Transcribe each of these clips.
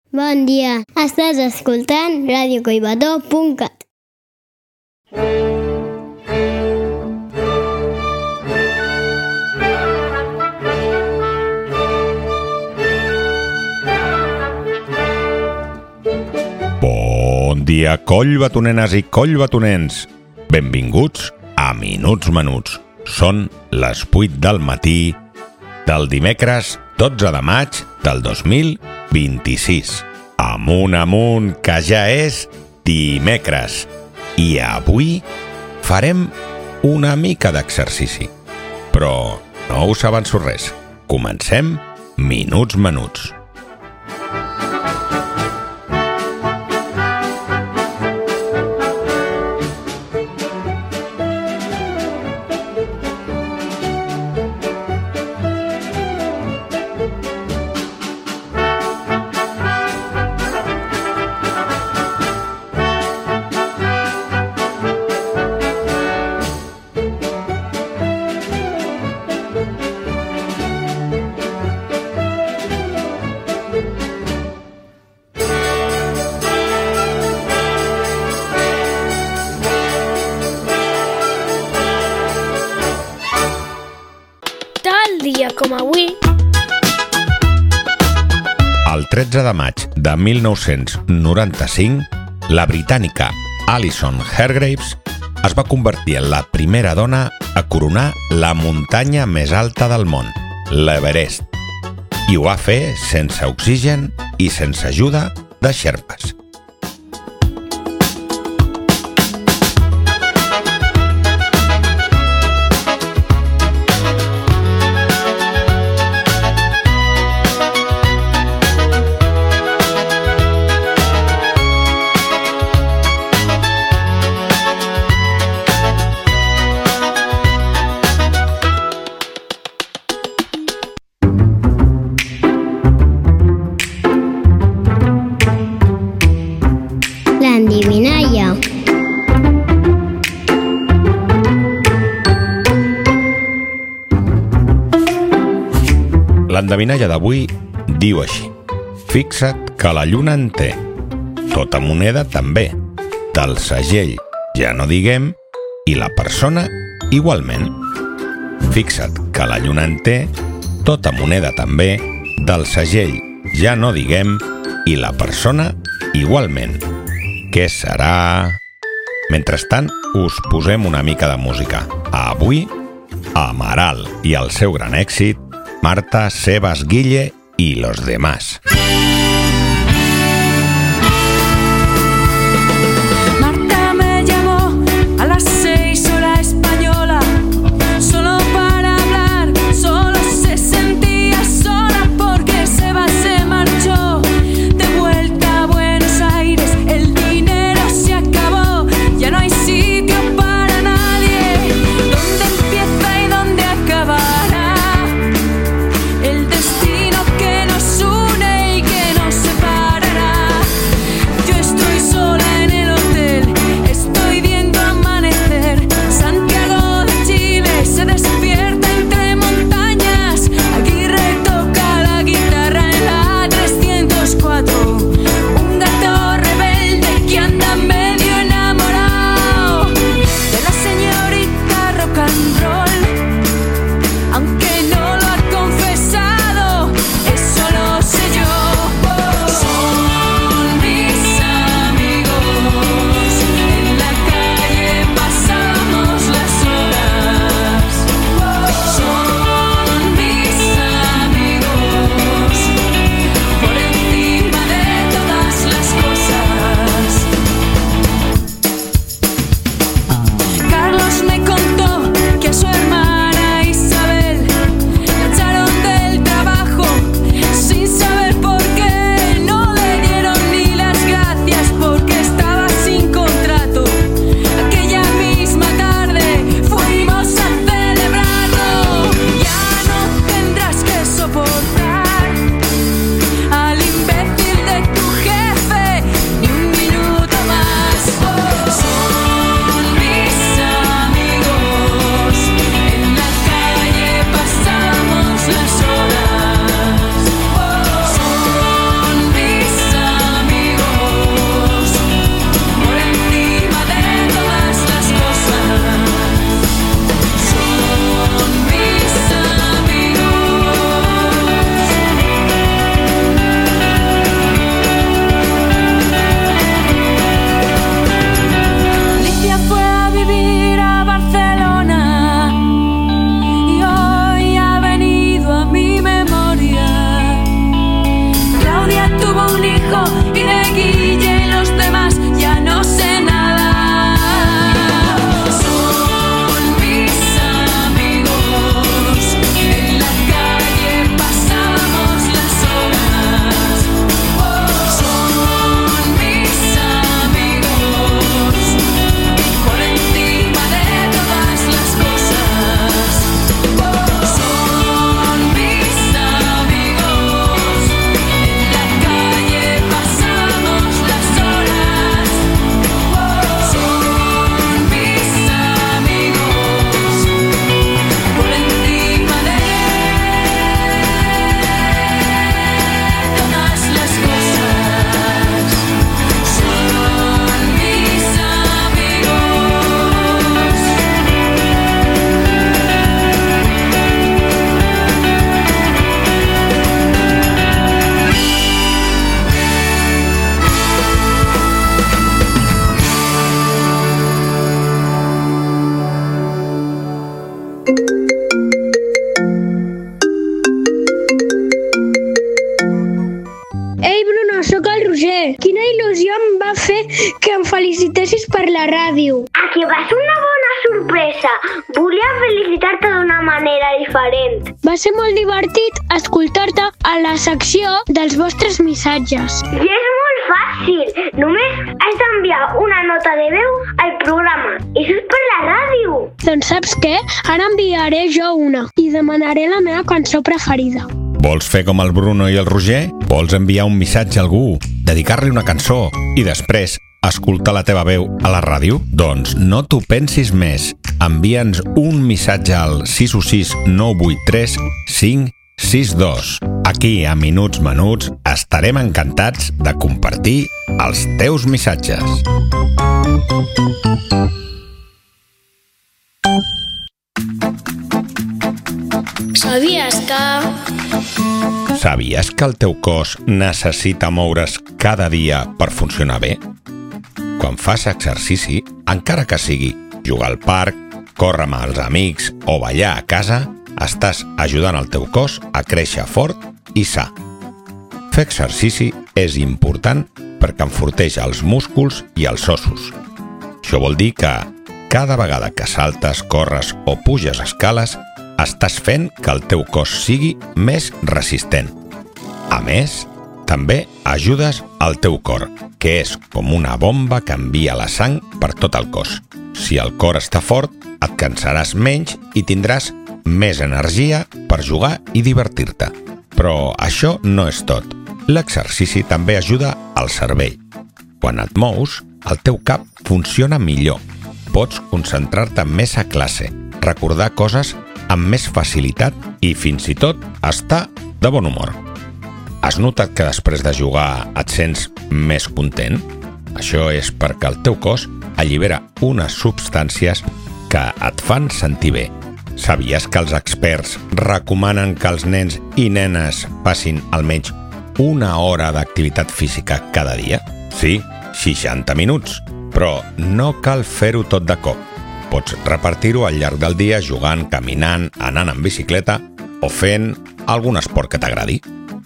Bon dia, estàs escoltant radiocoibató.cat. Bon dia, collbatonenes i collbatonens. Benvinguts a Minuts Menuts. Són les 8 del matí del dimecres 12 de maig del 2026. Amunt, que ja és dimecres. I avui farem una mica d'exercici. Però no us avanço res. Comencem Minuts Menuts. Dia com avui. El 13 de maig de 1995, la britànica Alison Hargreaves es va convertir en la primera dona a coronar la muntanya més alta del món, l'Everest. I ho va fer sense oxigen i sense ajuda de xerpes. L'endevinalla. L'endevinalla d'avui diu així: fixa't que la lluna en té, tota moneda també, del segell ja no diguem, i la persona igualment. Fixa't que la lluna en té, tota moneda també, del segell ja no diguem, i la persona igualment. Què serà? Mentrestant, us posem una mica de música. Avui, Amaral i el seu gran èxit, Marta, Sebas, Guille i los demás. Marta me llamó a las 6 hora española, solo para hablar, solo se sentía sola porque Sebas se marchó de vuelta a Buenos Aires, el dinero se acabó, ya no hay sitio para nadie, ¿dónde empieza y dónde acabará? El destino que nos une y que nos Alejo y de Guille y los demás ya no sé nada. Son mis amigos, en la calle pasábamos las horas. Son mis amigos, por encima de todas las cosas. Son mis amigos, en la calle pasábamos las horas. Son mis amigos, por encima de todas las cosas. Son mis Ei, Bruno, sóc el Roger. Quina il·lusió em va fer que em felicitessis per la ràdio. A que va ser una bona sorpresa. Volia felicitar-te d'una manera diferent. Va ser molt divertit escoltar-te a la secció dels vostres missatges. I és molt fàcil. Només has d'enviar una nota de veu al programa. I això és per la ràdio. Doncs saps què? Ara enviaré jo una i demanaré la meva cançó preferida. Vols fer com el Bruno i el Roger? Vols enviar un missatge a algú, dedicar-li una cançó i després escoltar la teva veu a la ràdio? Doncs no t'ho pensis més. Envia'ns un missatge al 616 983 562. Aquí, a Minuts Menuts, estarem encantats de compartir els teus missatges. Sabies que el teu cos necessita moure's cada dia per funcionar bé? Quan fas exercici, encara que sigui jugar al parc, córrer amb els amics o ballar a casa, estàs ajudant el teu cos a créixer fort i sa. Fer exercici és important perquè enforteix els músculs i els ossos. Això vol dir que cada vegada que saltes, corres o puges escales, estàs fent que el teu cos sigui més resistent. A més, també ajudes al teu cor, que és com una bomba que envia la sang per tot el cos. Si el cor està fort, et cansaràs menys i tindràs més energia per jugar i divertir-te. Però això no és tot. L'exercici també ajuda al cervell. Quan et mous, el teu cap funciona millor. Pots concentrar-te més a classe, recordar coses amb més facilitat i fins i tot estar de bon humor. Has notat que després de jugar et sents més content? Això és perquè el teu cos allibera unes substàncies que et fan sentir bé. Sabies que els experts recomanen que els nens i nenes passin almenys una hora d'activitat física cada dia? Sí, 60 minuts, però no cal fer-ho tot de cop. Pots repartir-ho al llarg del dia jugant, caminant, anant en bicicleta o fent algun esport que t'agradi.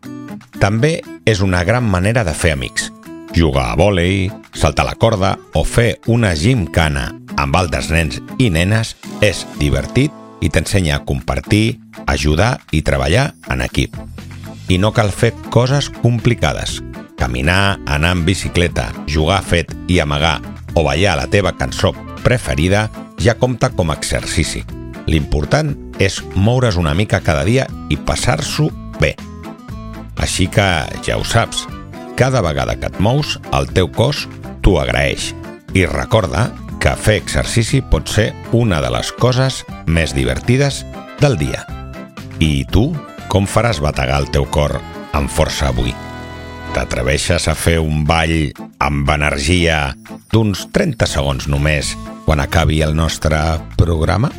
També és una gran manera de fer amics. Jugar a vòlei, saltar la corda o fer una gimcana amb altres nens i nenes és divertit i t'ensenya a compartir, ajudar i treballar en equip. I no cal fer coses complicades. Caminar, anar en bicicleta, jugar a fet i amagar o ballar la teva cançó preferida ja compta com a exercici. L'important és moure's una mica cada dia i passar-s'ho bé. Així que ja ho saps, cada vegada que et mous, el teu cos t'ho agraeix. I recorda que fer exercici pot ser una de les coses més divertides del dia. I tu, com faràs bategar el teu cor amb força avui? T'atreveixes a fer un ball amb energia d'uns 30 segons només quan acabi el nostre programa?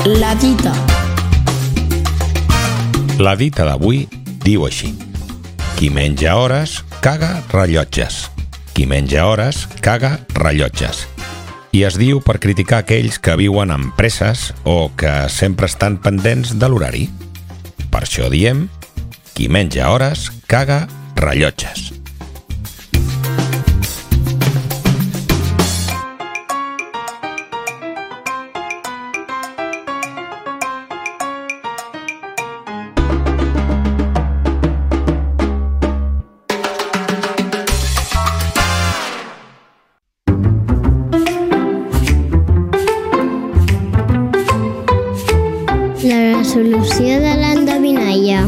La dita. La dita d'avui diu així: qui menja hores, caga rellotges. Qui menja hores, caga rellotges. I es diu per criticar aquells que viuen amb presses o que sempre estan pendents de l'horari. Per això diem: qui menja hores, caga rellotges. La resolució de l'endevinalla.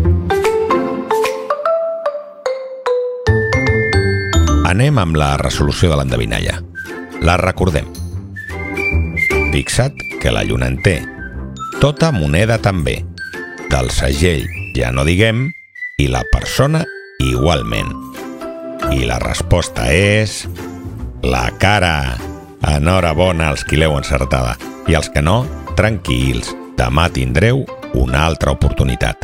Anem amb la resolució de l'endevinalla. La recordem. Fixa't que la lluna en té. Tota moneda també. Del segell ja no diguem i la persona igualment. I la resposta és... la cara. Enhorabona als qui l'heu encertada. I els que no, tranquils. Demà tindreu una altra oportunitat.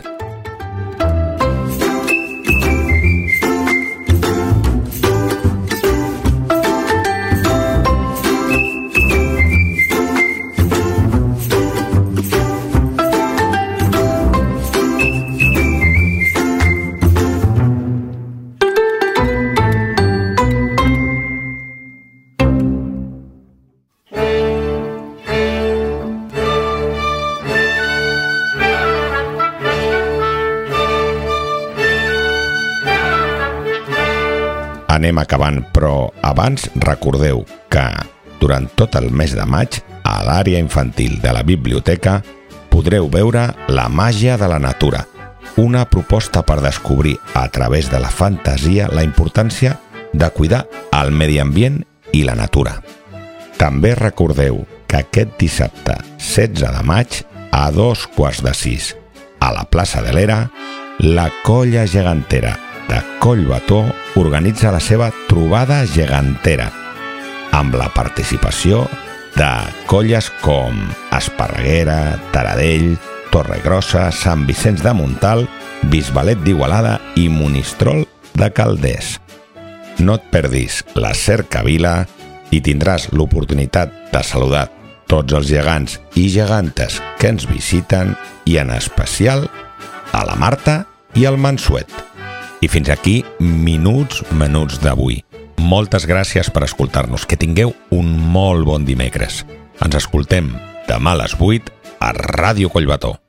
Anem acabant, però abans recordeu que durant tot el mes de maig a l'àrea infantil de la biblioteca podreu veure La màgia de la natura, una proposta per descobrir a través de la fantasia la importància de cuidar el medi ambient i la natura. També recordeu que aquest dissabte 16 de maig a 5:15 a la plaça de l'Era, la Colla Gegantera de Collbató organitza la seva trobada gegantera amb la participació de colles com Esparreguera, Taradell, Torregrossa, Sant Vicenç de Montalt, Bisbalet d'Igualada i Monistrol de Calders. No et perdis la cercavila i tindràs l'oportunitat de saludar tots els gegants i gegantes que ens visiten i en especial a la Marta i al Mansuet. I fins aquí Minuts Menuts d'avui. Moltes gràcies per escoltar-nos. Que tingueu un molt bon dimecres. Ens escoltem demà a les 8 a Ràdio Collbató.